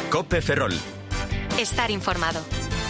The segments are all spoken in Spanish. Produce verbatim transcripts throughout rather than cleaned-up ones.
COPE Ferrol. Estar informado.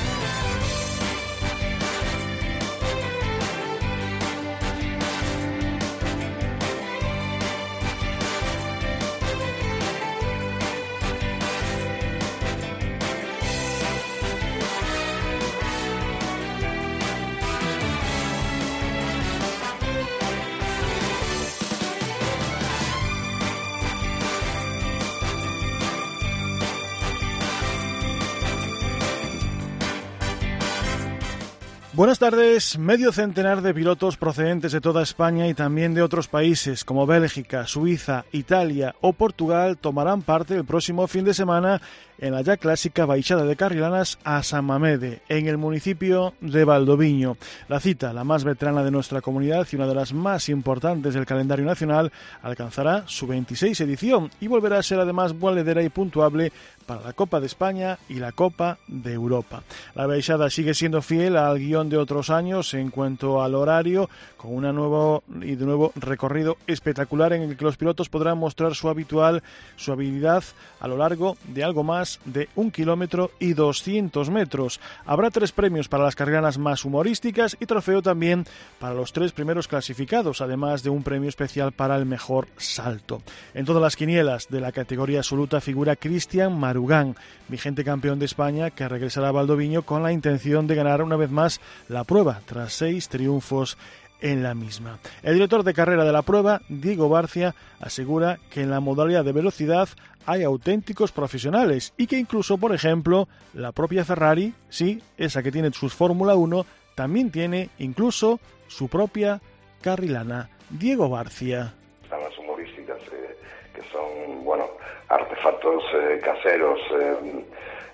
Buenas tardes. Medio centenar de pilotos procedentes de toda España y también de otros países como Bélgica, Suiza, Italia o Portugal tomarán parte el próximo fin de semana en la ya clásica Baixada de Carrilanas a San Mamede, en el municipio de Valdoviño. La cita, la más veterana de nuestra comunidad y una de las más importantes del calendario nacional, alcanzará su veintiséis edición y volverá a ser además valedera y puntuable para la Copa de España y la Copa de Europa. La Baixada sigue siendo fiel al guión de otros años en cuanto al horario, con un nuevo y de nuevo recorrido espectacular en el que los pilotos podrán mostrar su habitual, su habilidad a lo largo de algo más de un kilómetro y doscientos metros. Habrá tres premios para las carrilanas más humorísticas y trofeo también para los tres primeros clasificados, además de un premio especial para el mejor salto. En todas las quinielas de la categoría absoluta figura Cristian Marugán, vigente campeón de España, que regresará a Valdoviño con la intención de ganar una vez más la prueba, tras seis triunfos en la misma. El director de carrera de la prueba, Diego Barcia, asegura que en la modalidad de velocidad hay auténticos profesionales y que incluso, por ejemplo, la propia Ferrari, sí, esa que tiene sus Fórmula uno, también tiene incluso su propia carrilana. Diego Barcia. Están las humorísticas, eh, que son, bueno, artefactos eh, caseros eh,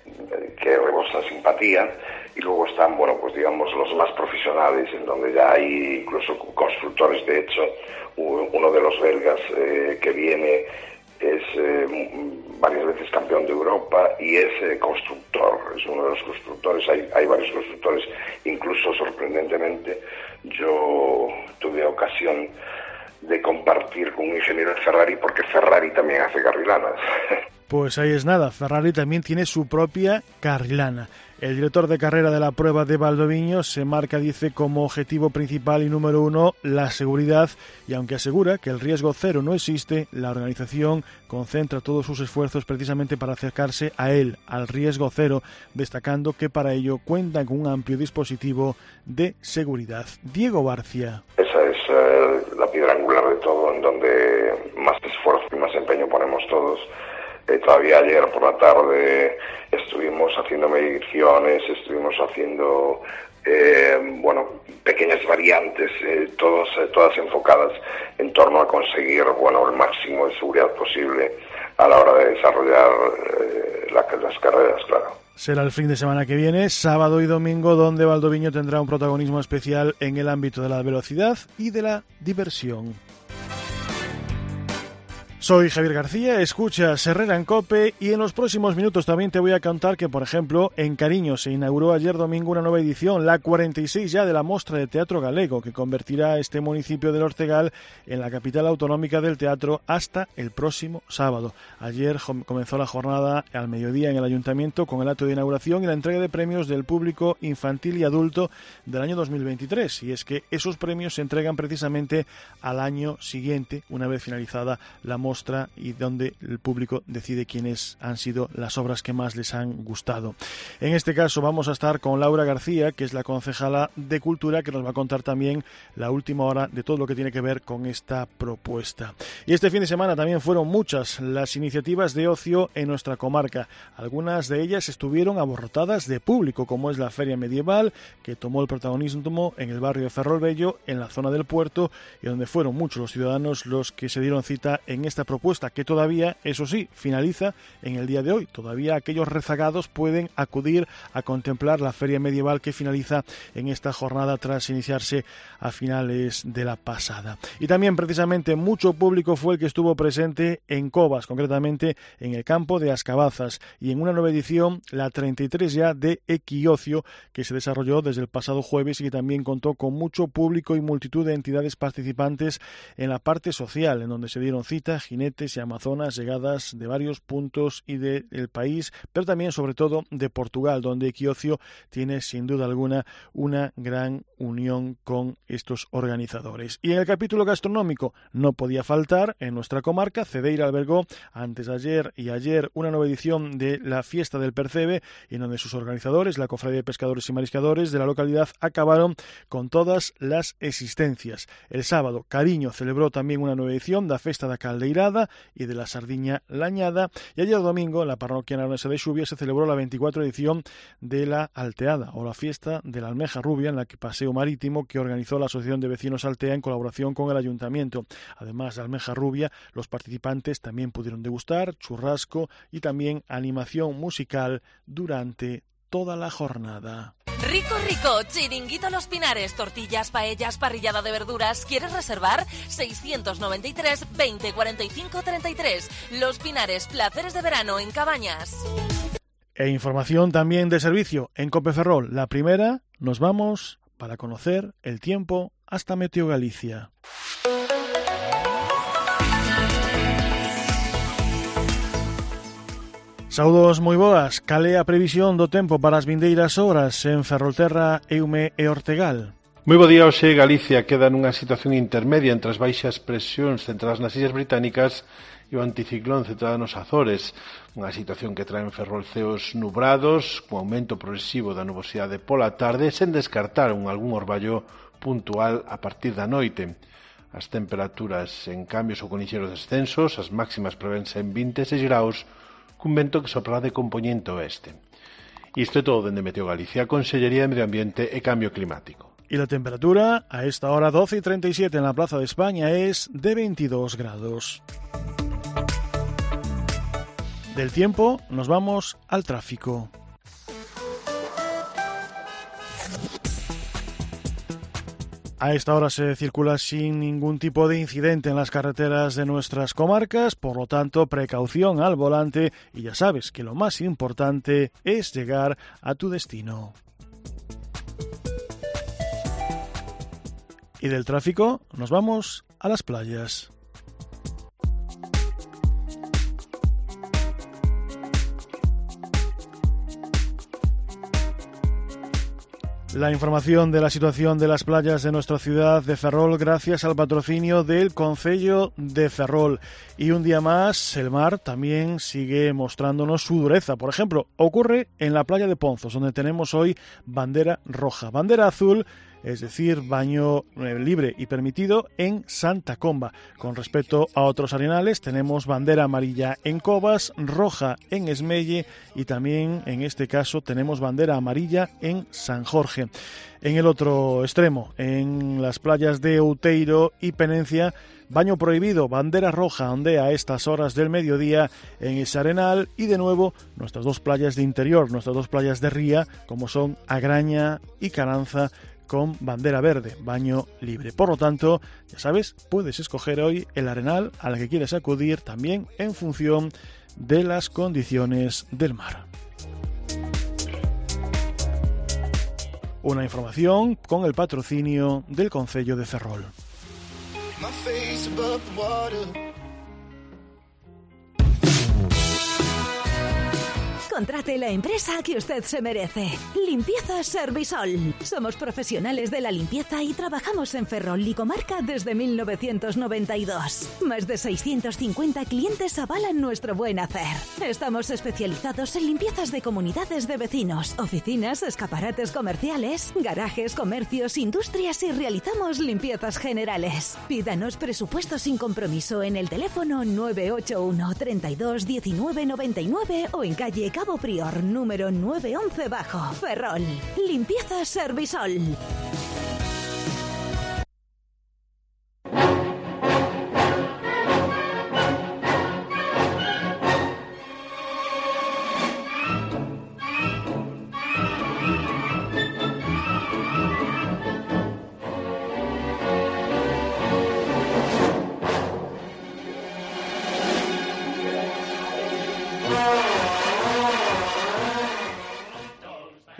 que rebosan simpatía, y luego están, bueno, pues digamos los más profesionales, en donde ya hay incluso constructores. De hecho, uno de los belgas eh, que viene es eh, varias veces campeón de Europa y es eh, constructor, es uno de los constructores. Hay, hay varios constructores, incluso sorprendentemente yo tuve ocasión de compartir con un ingeniero de Ferrari, porque Ferrari también hace carrilanas. Pues ahí es nada, Ferrari también tiene su propia carrilana. El director de carrera de la prueba de Valdoviño se marca, dice, como objetivo principal y número uno la seguridad, y aunque asegura que el riesgo cero no existe, la organización concentra todos sus esfuerzos precisamente para acercarse a él, al riesgo cero, destacando que para ello cuentan con un amplio dispositivo de seguridad. Diego Barcia. Esa es eh, la piedra angular de todo, en donde más esfuerzo y más empeño ponemos todos. Eh, todavía ayer por la tarde estuvimos haciendo mediciones, estuvimos haciendo eh, bueno, pequeñas variantes, eh, todos, eh, todas enfocadas en torno a conseguir, bueno, el máximo de seguridad posible a la hora de desarrollar eh, la, las carreras, claro. Será el fin de semana que viene, sábado y domingo, donde Valdoviño tendrá un protagonismo especial en el ámbito de la velocidad y de la diversión. Soy Javier García, escuchas Herrera en COPE, y en los próximos minutos también te voy a contar que, por ejemplo, en Cariño se inauguró ayer domingo una nueva edición, la cuarenta y seis ya, de la Mostra de Teatro Galego, que convertirá a este municipio del Ortegal en la capital autonómica del teatro hasta el próximo sábado. Ayer comenzó la jornada al mediodía en el Ayuntamiento con el acto de inauguración y la entrega de premios del público infantil y adulto del año dos mil veintitrés, y es que esos premios se entregan precisamente al año siguiente, una vez finalizada la Mostra, y donde el público decide quiénes han sido las obras que más les han gustado. En este caso vamos a estar con Laura García, que es la concejala de Cultura, que nos va a contar también la última hora de todo lo que tiene que ver con esta propuesta. Y este fin de semana también fueron muchas las iniciativas de ocio en nuestra comarca. Algunas de ellas estuvieron abarrotadas de público, como es la Feria Medieval, que tomó el protagonismo en el barrio de Ferrolbello, en la zona del puerto, y donde fueron muchos los ciudadanos los que se dieron cita en esta propuesta, que todavía, eso sí, finaliza en el día de hoy. Todavía aquellos rezagados pueden acudir a contemplar la Feria Medieval, que finaliza en esta jornada tras iniciarse a finales de la pasada. Y también precisamente mucho público fue el que estuvo presente en Covas, concretamente en el campo de Ascabazas, y en una nueva edición, la treinta y tres ya, de Equiocio, que se desarrolló desde el pasado jueves y que también contó con mucho público y multitud de entidades participantes en la parte social, en donde se dieron cita jinetes y amazonas llegadas de varios puntos y del país, pero también sobre todo de Portugal, donde Equiocio tiene sin duda alguna una gran unión con estos organizadores. Y en el capítulo gastronómico no podía faltar, en nuestra comarca, Cedeira albergó antes de ayer y ayer una nueva edición de la Fiesta del Percebe, en donde sus organizadores, la Cofradía de Pescadores y Mariscadores de la localidad, acabaron con todas las existencias. El sábado, Cariño celebró también una nueva edición da Festa da Caldeirada y de la Sardiña Lañada, y ayer domingo, en la parroquia naranesa de Xubia, se celebró la veinticuatro edición de la Alteada, o la Fiesta de la Almeja Rubia, en la que paseo marítimo que organizó la Asociación de Vecinos Altea en colaboración con el Ayuntamiento. Además de Almeja Rubia, los participantes también pudieron degustar churrasco y también animación musical durante toda la jornada. Rico, rico, Chiringuito Los Pinares, tortillas, paellas, parrillada de verduras. ¿Quieres reservar? seiscientos noventa y tres, veinte, cuarenta y cinco, treinta y tres. Los Pinares, placeres de verano en Cabañas. E información también de servicio en Cope Ferrol. La primera, nos vamos para conocer el tiempo hasta Meteo Galicia. Saudos moi boas, cal é a previsión do tempo para as vindeiras horas en Ferrolterra, Eume e Ortegal? Moi bo día, hoxe Galicia queda nunha situación intermedia entre as baixas presións centradas nas Illas Británicas e o anticiclón centrado nos Azores, unha situación que trae en Ferrol ceos nubrados, con aumento progresivo da nubosidade pola tarde, sen descartar un algún orballo puntual a partir da noite. As temperaturas, en cambio, son con lixeros descensos, as máximas prevense en vinte e seis graus, cun vento que sopra de compoñente oeste. Isto é todo dende Meteo Galicia, Consellería de Medio Ambiente e Cambio Climático. Y la temperatura a esta hora doce y treinta y siete en la Plaza de España es de veintidós grados. Del tiempo nos vamos al tráfico. A esta hora se circula sin ningún tipo de incidente en las carreteras de nuestras comarcas, por lo tanto, precaución al volante y ya sabes que lo más importante es llegar a tu destino. Y del tráfico nos vamos a las playas. La información de la situación de las playas de nuestra ciudad de Ferrol gracias al patrocinio del Concello de Ferrol. Y un día más, el mar también sigue mostrándonos su dureza. Por ejemplo, ocurre en la playa de Ponzos, donde tenemos hoy bandera roja. Bandera azul, es decir, baño libre y permitido en Santa Comba. Con respecto a otros arenales, tenemos bandera amarilla en Cobas, roja en Esmelle y también, en este caso, tenemos bandera amarilla en San Jorge. En el otro extremo, en las playas de Outeiro y Penencia, baño prohibido, bandera roja ondea a estas horas del mediodía en ese arenal y de nuevo nuestras dos playas de interior, nuestras dos playas de ría, como son Agraña y Caranza, con bandera verde, baño libre. Por lo tanto, ya sabes, puedes escoger hoy el arenal al que quieres acudir también en función de las condiciones del mar. Una información con el patrocinio del Concello de Ferrol. Contrate la empresa que usted se merece. Limpieza Servisol. Somos profesionales de la limpieza y trabajamos en Ferrol y comarca desde mil novecientos noventa y dos. Más de seiscientos cincuenta clientes avalan nuestro buen hacer. Estamos especializados en limpiezas de comunidades de vecinos, oficinas, escaparates comerciales, garajes, comercios, industrias y realizamos limpiezas generales. Pídanos presupuesto sin compromiso en el teléfono nueve ocho uno, treinta y dos, diecinueve, noventa y nueve o en calle Cabo Prior, número nueve once bajo. Ferrol. Limpieza Servisol.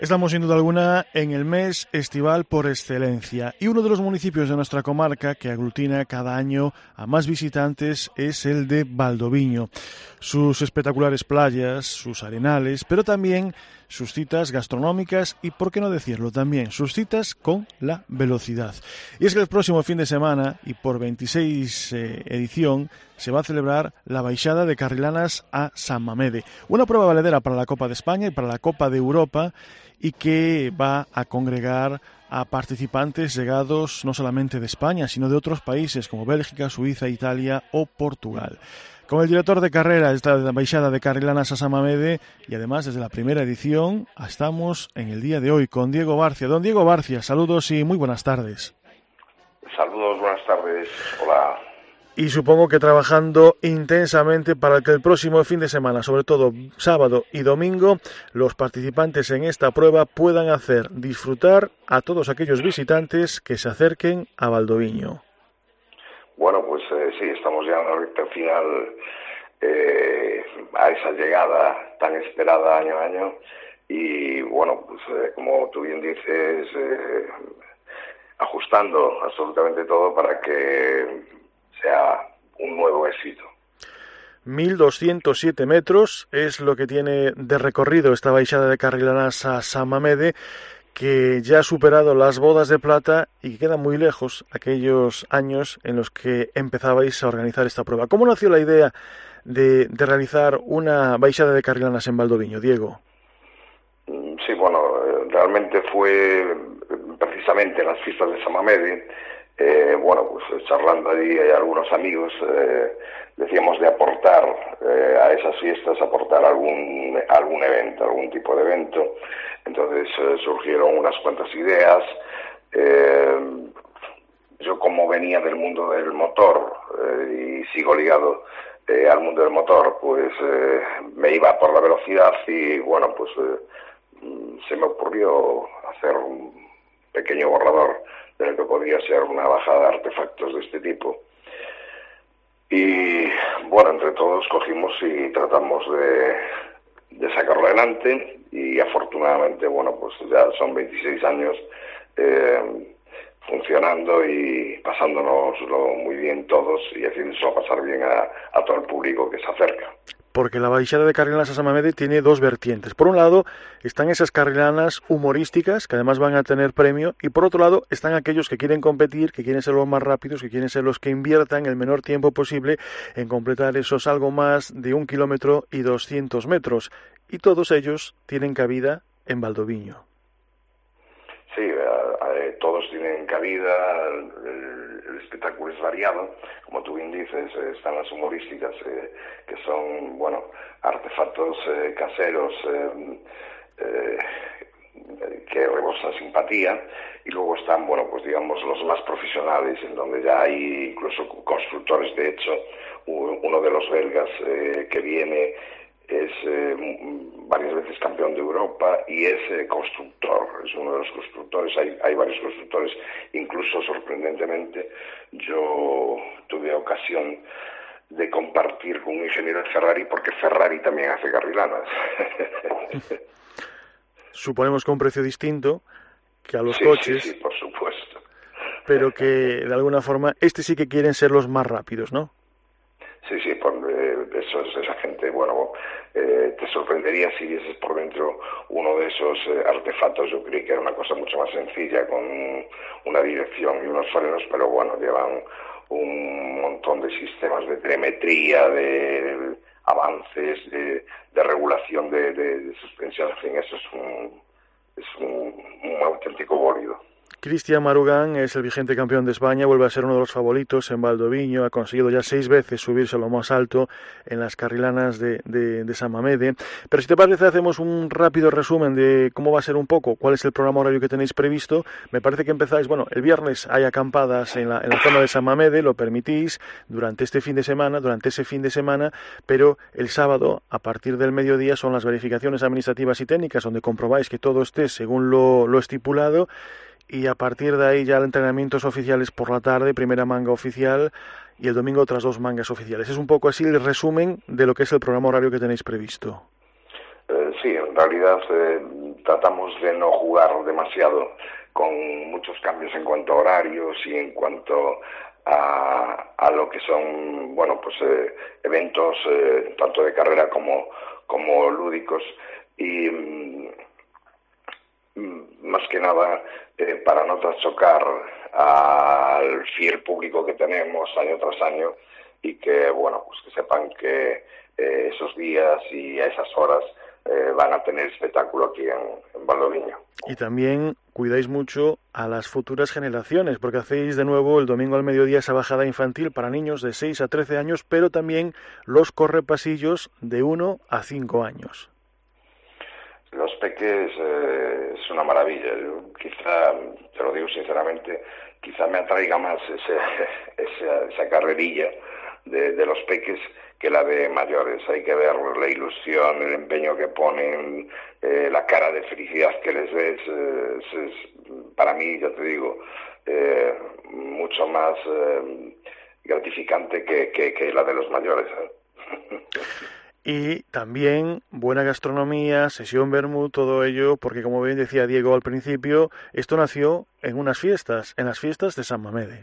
Estamos sin duda alguna en el mes estival por excelencia y uno de los municipios de nuestra comarca que aglutina cada año a más visitantes es el de Valdoviño. Sus espectaculares playas, sus arenales, pero también sus citas gastronómicas y, por qué no decirlo, también sus citas con la velocidad. Y es que el próximo fin de semana, y por veintiséis eh, edición, se va a celebrar la Baixada de Carrilanas a San Mamede, una prueba valedera para la Copa de España y para la Copa de Europa y que va a congregar a participantes llegados no solamente de España, sino de otros países como Bélgica, Suiza, Italia o Portugal. Con el director de carrera de esta Baixada de Carrilanas a San Mamede y además desde la primera edición estamos en el día de hoy con Diego Barcia. Don Diego Barcia, saludos y muy buenas tardes. Saludos, buenas tardes. Hola. Y supongo que trabajando intensamente para que el próximo fin de semana, sobre todo sábado y domingo, los participantes en esta prueba puedan hacer disfrutar a todos aquellos visitantes que se acerquen a Valdoviño. Bueno, pues eh, sí, estamos ya en la recta final eh, a esa llegada tan esperada año a año y bueno, pues eh, como tú bien dices, eh, ajustando absolutamente todo para que sea un nuevo éxito. mil doscientos siete metros es lo que tiene de recorrido esta Baixada de Carrilanas a San Mamede, que ya ha superado las bodas de plata y que queda muy lejos aquellos años en los que empezabais a organizar esta prueba. ¿Cómo nació la idea de, de realizar una Baixada de Carrilanas en Valdoviño, Diego? Sí, bueno, realmente fue precisamente en las fiestas de San Mamede. Eh, bueno, pues charlando allí hay algunos amigos, eh, decíamos de aportar eh, a esas fiestas, aportar algún algún evento, algún tipo de evento. Entonces eh, surgieron unas cuantas ideas. Eh, yo como venía del mundo del motor eh, y sigo ligado eh, al mundo del motor, pues eh, me iba por la velocidad y bueno, pues eh, se me ocurrió hacer un pequeño borrador de lo que podría ser una bajada de artefactos de este tipo. Y bueno, entre todos cogimos y tratamos de, de sacarlo adelante y afortunadamente, bueno, pues ya son veintiséis años eh, funcionando y pasándonoslo muy bien todos y haciéndoselo pasar bien a, a todo el público que se acerca. Porque la Baixada de Carrilanas a San Mamede tiene dos vertientes. Por un lado están esas carrilanas humorísticas que además van a tener premio y por otro lado están aquellos que quieren competir, que quieren ser los más rápidos, que quieren ser los que inviertan el menor tiempo posible en completar esos algo más de un kilómetro y doscientos metros. Y todos ellos tienen cabida en Valdoviño. Sí, eh, todos tienen cabida, el, el espectáculo es variado, como tú bien dices, eh, están las humorísticas, eh, que son, bueno, artefactos eh, caseros eh, eh, que rebosan simpatía, y luego están, bueno, pues digamos, los más profesionales, en donde ya hay incluso constructores. De hecho, uno de los belgas eh, que viene es eh, varias veces campeón de Europa y es eh, constructor, es uno de los constructores, hay, hay varios constructores, incluso sorprendentemente yo tuve ocasión de compartir con un ingeniero de Ferrari porque Ferrari también hace carrilanas. Suponemos que a un precio distinto que a los sí, coches, sí, sí, por supuesto. Pero que de alguna forma, este sí que quieren ser los más rápidos, ¿no? Sí, sí, por, eh, eso es esa gente, bueno, eh, te sorprendería si vieses por dentro uno de esos eh, artefactos. Yo creí que era una cosa mucho más sencilla, con una dirección y unos frenos, pero bueno, llevan un montón de sistemas de telemetría, de avances, de, de regulación de, de, de suspensión. En fin, eso es un, es un, un auténtico bólido. Cristian Marugán es el vigente campeón de España, vuelve a ser uno de los favoritos en Valdoviño, ha conseguido ya seis veces subirse a lo más alto en las carrilanas de, de, de San Mamede. Pero si te parece, hacemos un rápido resumen de cómo va a ser un poco, cuál es el programa horario que tenéis previsto. Me parece que empezáis, bueno, el viernes hay acampadas en la, en la zona de San Mamede, lo permitís durante este fin de semana, durante ese fin de semana, pero el sábado, a partir del mediodía, son las verificaciones administrativas y técnicas, donde comprobáis que todo esté según lo, lo estipulado. Y a partir de ahí ya entrenamientos oficiales por la tarde, primera manga oficial y el domingo otras dos mangas oficiales. Es un poco así el resumen de lo que es el programa horario que tenéis previsto. Eh, sí, en realidad eh, tratamos de no jugar demasiado con muchos cambios en cuanto a horarios y en cuanto a, a lo que son, bueno, pues eh, eventos eh, tanto de carrera como, como lúdicos, y mm, más que nada eh, para no trastocar al fiel público que tenemos año tras año, y que, bueno, pues que sepan que eh, esos días y a esas horas eh, van a tener espectáculo aquí en, en Valdoviño. Y también cuidáis mucho a las futuras generaciones, porque hacéis de nuevo el domingo al mediodía esa bajada infantil para niños de seis a trece años, pero también los correpasillos de uno a cinco años. Los peques eh, es una maravilla. Yo, quizá, te lo digo sinceramente, quizá me atraiga más ese, esa, esa carrerilla de, de los peques que la de mayores. Hay que ver la ilusión, el empeño que ponen, eh, la cara de felicidad que les ves. Eh, es, es, para mí, ya te digo, eh, mucho más eh, gratificante que, que, que la de los mayores. ¿eh? Y también buena gastronomía, sesión vermut, todo ello, porque como bien decía Diego al principio, esto nació en unas fiestas, en las fiestas de San Mamede.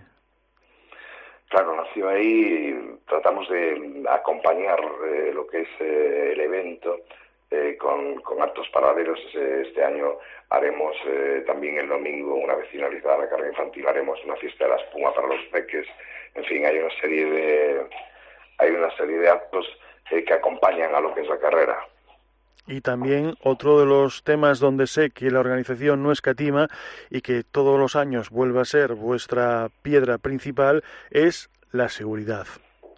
Claro, nació ahí, tratamos de acompañar eh, lo que es eh, el evento eh, con, con actos paralelos. Este año haremos eh, también el domingo, una vez finalizada la carrera infantil, haremos una fiesta de la espuma para los peques. En fin, hay una serie de, hay una serie de actos eh, que acompañan a lo que es la carrera. Y también otro de los temas donde sé que la organización no escatima y que todos los años vuelve a ser vuestra piedra principal es la seguridad.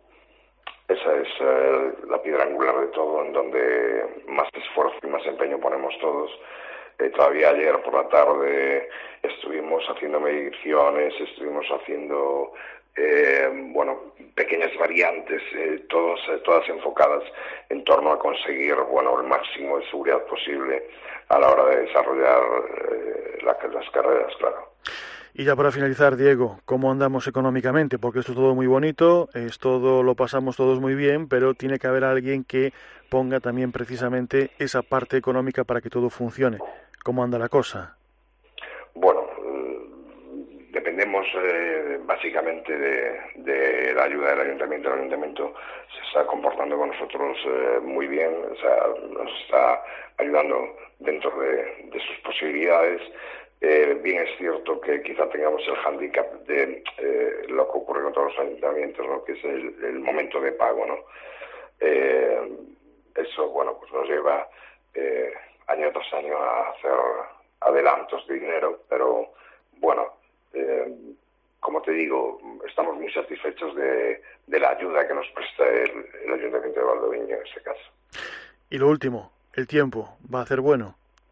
Esa es eh, la piedra angular de todo, en donde más esfuerzo y más empeño ponemos todos. Eh, todavía ayer por la tarde estuvimos haciendo mediciones, estuvimos haciendo Eh, bueno, pequeñas variantes, eh, todos, eh, todas enfocadas en torno a conseguir, bueno, el máximo de seguridad posible a la hora de desarrollar eh, la, las carreras, claro. Y ya para finalizar, Diego, ¿cómo andamos económicamente? Porque esto es todo muy bonito, es todo, lo pasamos todos muy bien, pero tiene que haber alguien que ponga también precisamente esa parte económica para que todo funcione. ¿Cómo anda la cosa? Bueno, dependemos eh, básicamente de, de la ayuda del ayuntamiento. El ayuntamiento se está comportando con nosotros eh, muy bien, o sea, nos está ayudando dentro de, de sus posibilidades. Eh, bien es cierto que quizá tengamos el hándicap de eh, lo que ocurre con todos los ayuntamientos, ¿no? Que es el, el momento de pago, ¿no? Eh, eso, bueno, pues nos lleva eh, año tras año a hacer adelantos de dinero, pero bueno, Eh, como te digo, estamos muy satisfechos de, de la ayuda que nos presta el, el Ayuntamiento de Valdoviño en este caso. Y lo último, el tiempo, ¿va a ser bueno?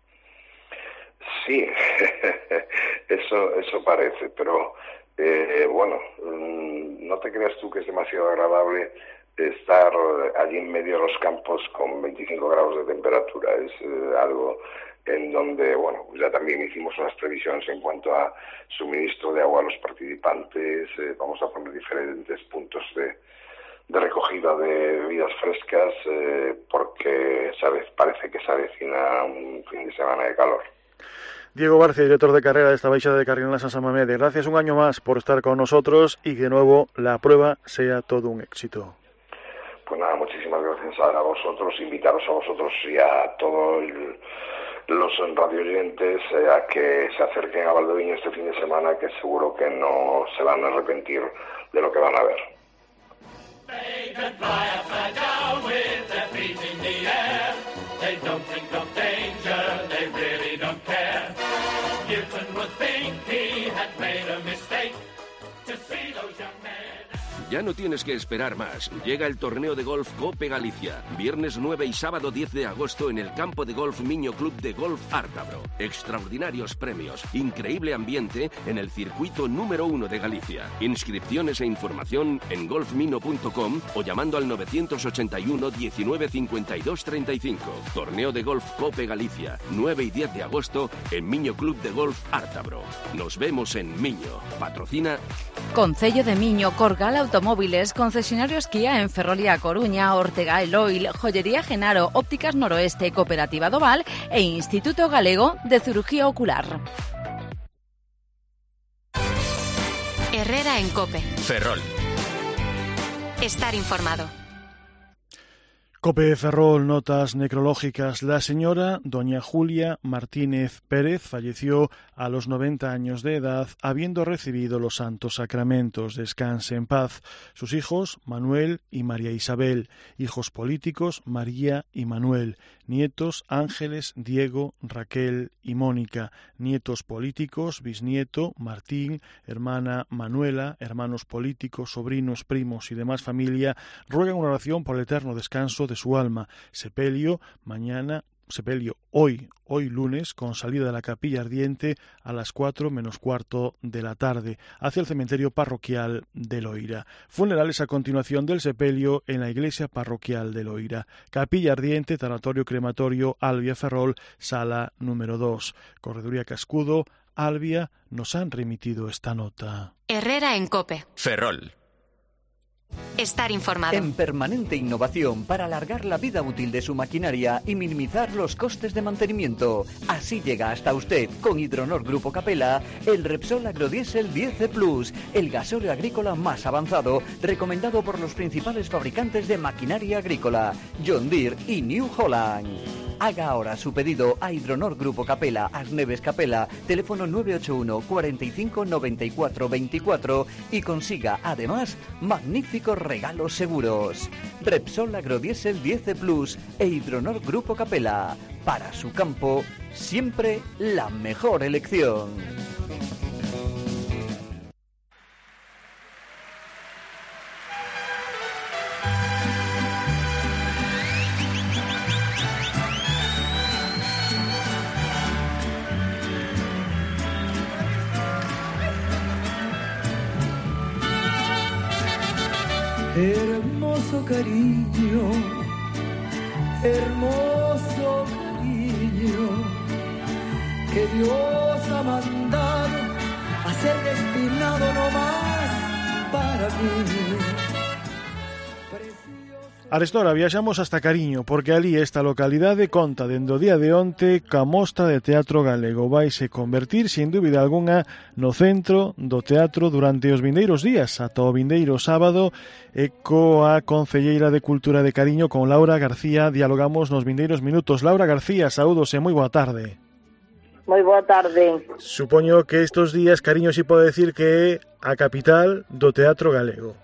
Sí, eso, eso parece, pero eh, bueno, no te creas tú que es demasiado agradable estar allí en medio de los campos con veinticinco grados de temperatura. Es eh, algo en donde, bueno, pues ya también hicimos unas previsiones en cuanto a suministro de agua a los participantes. Eh, vamos a poner diferentes puntos de, de recogida de bebidas frescas eh, porque sabes, parece que se avecina un fin de semana de calor. Diego Barcia, director de carrera de esta baixada de Carrión San Mamede, gracias un año más por estar con nosotros y que de nuevo la prueba sea todo un éxito. Pues nada, muchísimas gracias a vosotros, invitaros a vosotros y a todos los radioyentes eh, a que se acerquen a Valdoviño este fin de semana, que seguro que no se van a arrepentir de lo que van a ver. Ya no tienes que esperar más. Llega el torneo de golf Cope Galicia. Viernes nueve y sábado diez de agosto en el campo de golf Miño Club de Golf Ártabro. Extraordinarios premios, increíble ambiente en el circuito número uno de Galicia. Inscripciones e información en golfmino punto com o llamando al novecientos ochenta y uno diecinueve cincuenta y dos treinta y cinco. Torneo de golf Cope Galicia, nueve y diez de agosto en Miño Club de Golf Ártabro. Nos vemos en Miño. Patrocina Concello de Miño, Corgal Automóvil. Automóviles, concesionarios Kia en Ferrol e A Coruña, Ortega e Loil, Joyería Genaro, Ópticas Noroeste, Cooperativa Doval e Instituto Galego de Cirugía Ocular. Herrera en COPE. Ferrol. Estar informado. COPE Ferrol, notas necrológicas. La señora doña Julia Martínez Pérez falleció a los noventa años de edad, habiendo recibido los santos sacramentos. Descanse en paz. Sus hijos, Manuel y María Isabel. Hijos políticos, María y Manuel. Nietos, Ángeles, Diego, Raquel y Mónica. Nietos políticos, bisnieto, Martín, hermana Manuela, hermanos políticos, sobrinos, primos y demás familia, ruegan una oración por el eterno descanso de su alma. Sepelio, mañana, sepelio hoy, hoy lunes, con salida de la capilla ardiente a las cuatro menos cuarto de la tarde, hacia el cementerio parroquial de Loira. Funerales a continuación del sepelio en la iglesia parroquial de Loira. Capilla ardiente, tanatorio crematorio, Albia Ferrol, sala número dos. Correduría Cascudo, Albia, nos han remitido esta nota. Herrera en COPE. Ferrol. Estar informado. En permanente innovación para alargar la vida útil de su maquinaria y minimizar los costes de mantenimiento. Así llega hasta usted, con Hidronor Grupo Capella, el Repsol Agrodiesel diez C Plus, el gasóleo agrícola más avanzado, recomendado por los principales fabricantes de maquinaria agrícola, John Deere y New Holland. Haga ahora su pedido a Hidronor Grupo Capella, Asneves Capella, teléfono nueve ocho uno, cuarenta y cinco, noventa y cuatro veinticuatro y consiga, además, magníficos regalos seguros. Repsol Agrodiesel diez C Plus e Hidronor Grupo Capella. Para su campo, siempre la mejor elección. Hermoso cariño, hermoso cariño, que Dios ha mandado a ser destinado no más para mí. Arestora, viaxamos hasta Cariño, porque ali esta localidade conta dende o día de onte ca Mostra de Teatro Galego. Vaise convertir, sin dúbida algunha, no centro do teatro durante os vindeiros días, ata o vindeiro sábado, e coa Concelleira de Cultura de Cariño, con Laura García, dialogamos nos vindeiros minutos. Laura García, saúdos e moi boa tarde. Moi boa tarde. Supoño que estos días Cariño si pode decir que é a capital do teatro galego.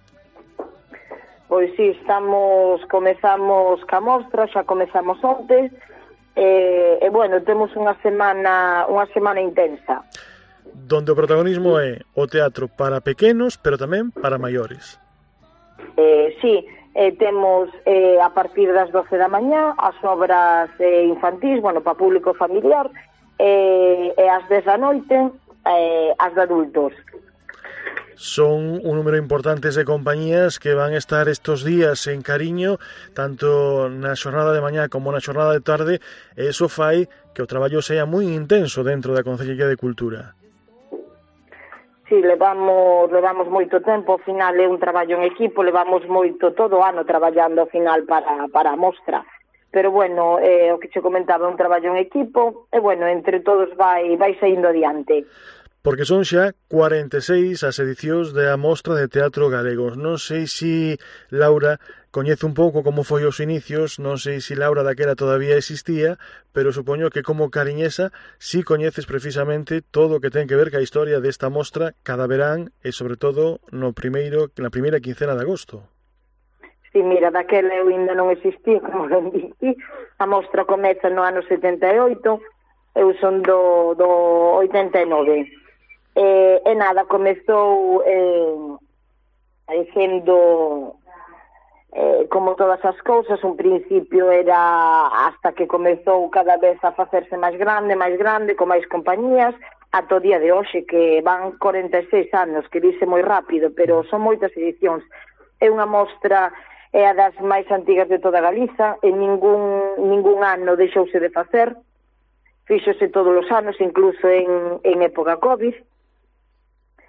Pois si, estamos, comezamos ca mostra, xa comezamos onte, e, e bueno, temos unha semana unha semana intensa. Donde o protagonismo é o teatro para pequenos, pero tamén para maiores. Eh, si, eh, temos eh, a partir das doce da mañá as obras eh, infantís, bueno, para público familiar, eh, e as dez da noite eh, as de adultos. Son un número importante de compañías que van a estar estos días en Cariño, tanto na xornada de mañá como na xornada de tarde, e iso fai que o traballo sea moi intenso dentro da Concellería de Cultura. Si, levamos, levamos moito tempo, ao final é un traballo en equipo, levamos moito todo o ano traballando ao final para, para a mostra. Pero bueno, eh, o que che comentaba é un traballo en equipo, e bueno, entre todos vai, vai saindo adiante. Porque son xa cuarenta e seis as edicións da Mostra de Teatro Galego. Non sei se Laura coñece un pouco como foi os inicios, non sei se Laura daquela todavía existía, pero supoño que como cariñesa si coñeces precisamente todo o que ten que ver ca historia desta mostra cada verán e sobre todo no primeiro, na primeira quincena de agosto. Si, mira, daquela eu ainda non existía, como ben dixi. A mostra comeza no ano setenta e oito, eu son do, do oitenta e nove. E, e nada, comezou eh, sendo eh, como todas as cousas, un principio era hasta que comezou cada vez a facerse máis grande, máis grande, con máis compañías, ata o día de hoxe, que van cuarenta e seis anos, que dice moi rápido, pero son moitas edicións. É unha mostra, é a das máis antigas de toda Galiza, e ningún, ningún ano deixouse de facer, fíxose todos os anos, incluso en, en época COVID.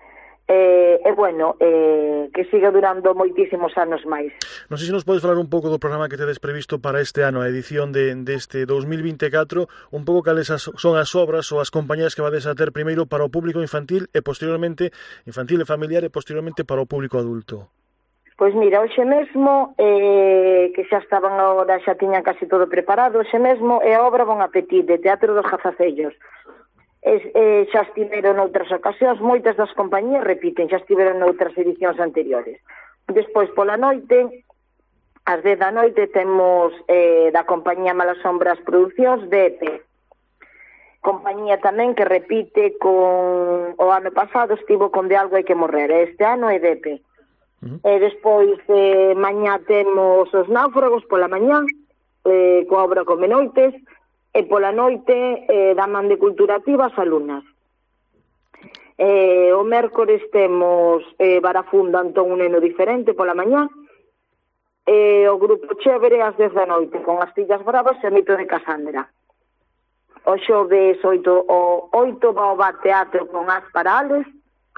E, e bueno, eh, que siga durando moitísimos anos máis. Non sei se nos podes falar un pouco do programa que tedes previsto para este ano, a edición de, deste dos mil vinte e catro, un pouco cales as, son as obras ou as compañías que vades a ter primeiro para o público infantil e posteriormente, infantil e familiar e posteriormente para o público adulto. Pois mira, hoxe mesmo, eh, que xa estaban agora, xa tiñan casi todo preparado, hoxe mesmo é a obra Bon Appetit, de Teatro dos Gazafellos. Es, eh, xa estiveron noutras ocasións, moitas das compañías repiten, xa estiveron noutras edicións anteriores. Despois, pola noite, ás dez da noite, temos eh, da compañía Malas Sombras Producións de E P. Compañía tamén que repite con... O ano pasado estivo con De Algo Hai Que Morrer, este ano é de E P. Uh-huh. E despois, eh, mañá temos Os Náufragos pola mañá, eh, coa obra Come Noites, e pola noite eh, da Man de Cultura Activa as alumnas. Eh, o mércores temos eh, Barafunda Antón Un Neno Diferente pola mañá, e o Grupo Chévere ás dez da noite con As Fillas Bravas e o Mito de Casandra. O xoves oito, o oito Baobab Teatro con As Parales,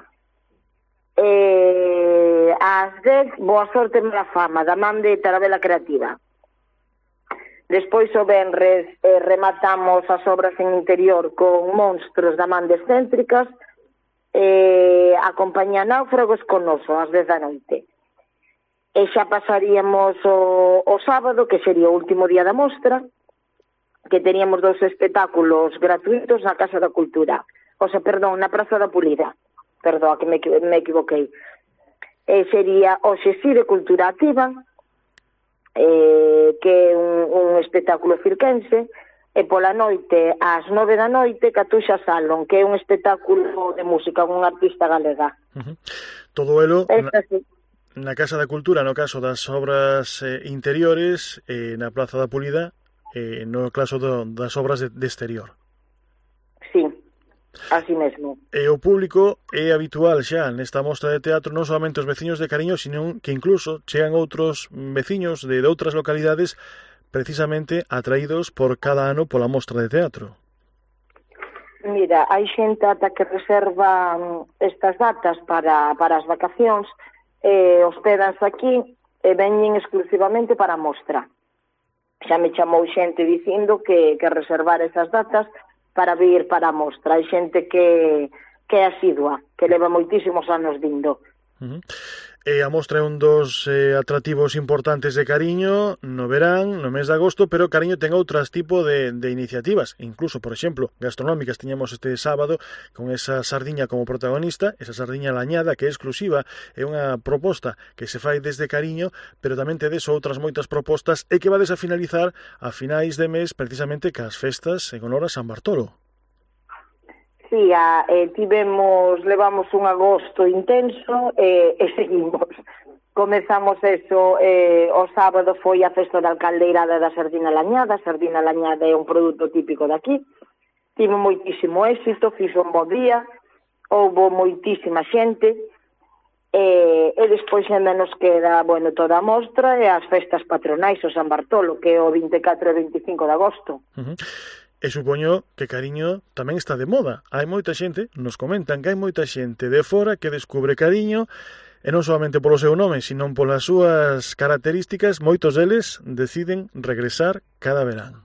e ás dez Boa Sorte Mala Fama da Man de Tarabela Creativa. Despois o venres eh, rematamos as obras en interior con Monstros da Man de Excéntricas, eh, a compañía Náufragos con Oso, ás dez da noite. E xa pasaríamos o, o sábado, que sería o último día da mostra, que teríamos dous espectáculos gratuitos na Casa da Cultura, o sea, perdón, na Praza da Pulida, perdón, que me, me equivoquei. E sería o Xesí de Cultura Activa, Eh, que é un, un espectáculo cirquense, e pola noite, ás nove da noite, Catuxa Salón, que é un espectáculo de música, un artista galega. Uh-huh. Todo elo Esta, na, sí. na Casa da Cultura, no caso das obras eh, interiores, eh, na Plaza da Pulida, eh, no caso do, das obras de, de exterior. Sí, así mesmo. E o público é habitual xa nesta mostra de teatro, non solamente os veciños de Cariño, sino que incluso chegan outros veciños de, de outras localidades precisamente atraídos por cada ano pola mostra de teatro. Mira, hai xente ata que reserva estas datas para, para as vacacións, eh, hospedanse aquí e veñen exclusivamente para a mostra. Xa me chamou xente dicindo que, que reservar esas datas para vir para a mostra. Hai xente que, que é asidua, que leva moitísimos anos vindo. Uh-huh. E a mostra é un dos eh, atractivos importantes de Cariño no verán, no mes de agosto, pero Cariño ten outras tipo de, de iniciativas, incluso, por exemplo, gastronómicas. Tiñamos este sábado con esa sardiña como protagonista, esa sardiña lañada que é exclusiva, é unha proposta que se fai desde Cariño, pero tamén tedes outras moitas propostas e que vades a finalizar a finais de mes precisamente cas festas en honor a San Bartolo. Sí, a, eh, tivemos, levamos un agosto intenso eh, e seguimos. Comezamos eso, eh, o sábado foi a festa da alcaldeirada da sardina lañada. A sardina lañada é un produto típico daqui. Tive moitísimo éxito, fixo un bo día, houbo moitísima xente, e, e despois ainda nos queda, bueno, toda a mostra e as festas patronais, o San Bartolo, que é o vinte e catro e vinte e cinco de agosto. Uh-huh. E supoño que Cariño tamén está de moda. Hai moita xente, nos comentan que hai moita xente de fora que descubre Cariño, e non solamente polo seu nome, sino polas súas características. Moitos deles deciden regresar cada verán.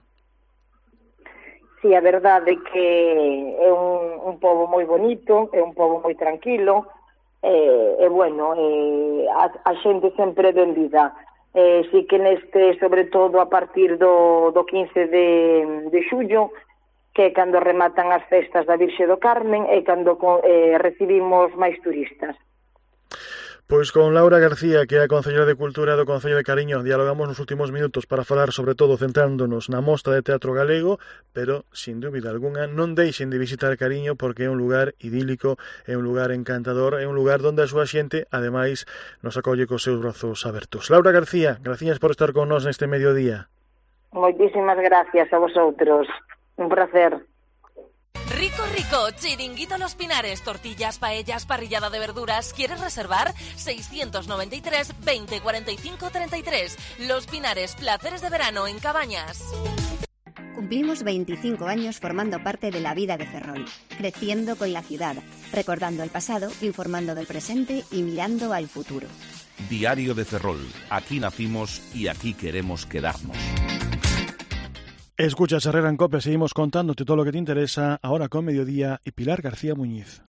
Sí, a verdade é que é un, un pobo moi bonito, é un pobo moi tranquilo, e, e bueno, e, a, a xente sempre ben vida. Eh, sí que neste, sobre todo a partir do, do quince de, de xullo, que é cando rematan as festas da Virxe do Carmen e cando eh, recibimos máis turistas. Pois con Laura García, que é a Concelleira de Cultura do Concello de Cariño, dialogamos nos últimos minutos para falar sobre todo centrándonos na Mostra de Teatro Galego, pero, sin dúbida alguna, non deixen de visitar Cariño porque é un lugar idílico, é un lugar encantador, é un lugar onde a súa xente, ademais, nos acolle cos seus brazos abertos. Laura García, gracias por estar con nós neste mediodía. Moitísimas gracias a vosotros. Un placer. Rico, rico, Chiringuito Los Pinares, tortillas, paellas, parrillada de verduras. ¿Quieres reservar? seiscientos noventa y tres, veinte, cuarenta y cinco, treinta y tres. Los Pinares, placeres de verano en Cabañas. Cumplimos veinticinco años formando parte de la vida de Ferrol, creciendo con la ciudad, recordando el pasado, informando del presente y mirando al futuro. Diario de Ferrol. Aquí nacimos y aquí queremos quedarnos. Escuchas Herrera en COPE, seguimos contándote todo lo que te interesa, ahora con Mediodía y Pilar García Muñiz.